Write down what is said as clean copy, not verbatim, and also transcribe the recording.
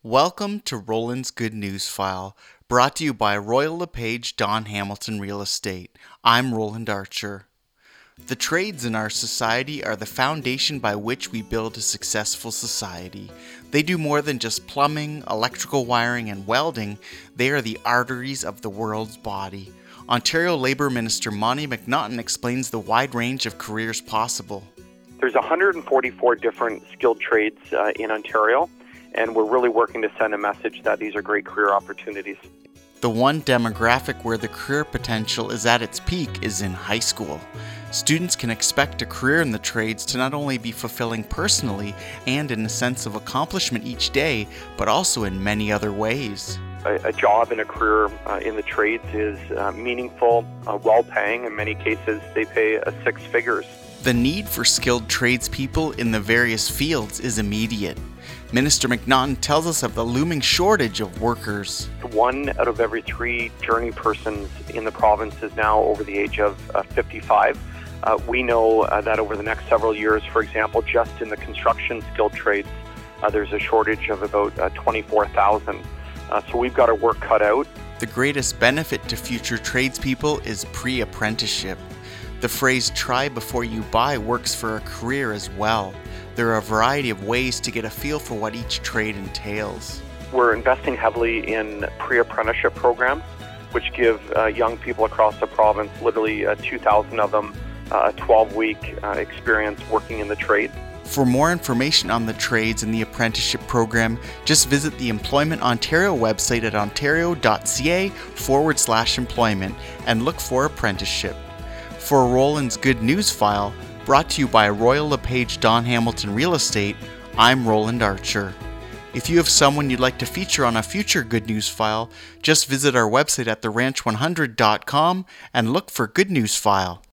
Welcome to Roland's Good News File, brought to you by Royal LePage Don Hamilton Real Estate. I'm Roland Archer. The trades in our society are the foundation by which we build a successful society. They do more than just plumbing, electrical wiring, and welding. They are the arteries of the world's body. Ontario Labour Minister Monty McNaughton explains the wide range of careers possible. There's 144 different skilled trades in Ontario, and we're really working to send a message that these are great career opportunities. The one demographic where the career potential is at its peak is in high school. Students can expect a career in the trades to not only be fulfilling personally and in a sense of accomplishment each day, but also in many other ways. A job and a career in the trades is meaningful, well-paying. In many cases, they pay six figures. The need for skilled tradespeople in the various fields is immediate. Minister McNaughton tells us of the looming shortage of workers. 1 out of every 3 journey persons in the province is now over the age of 55. We know that over the next several years, for example, just in the construction skilled trades, there's a shortage of about 24,000. So we've got our work cut out. The greatest benefit to future tradespeople is pre-apprenticeship. The phrase "try before you buy" works for a career as well. There are a variety of ways to get a feel for what each trade entails. We're investing heavily in pre-apprenticeship programs, which give young people across the province, literally 2,000 of them, a 12-week experience working in the trade. For more information on the trades and the apprenticeship program, just visit the Employment Ontario website at ontario.ca/employment and look for apprenticeship. For Roland's Good News File, brought to you by Royal LePage Don Hamilton Real Estate, I'm Roland Archer. If you have someone you'd like to feature on a future Good News File, just visit our website at theranch100.com and look for Good News File.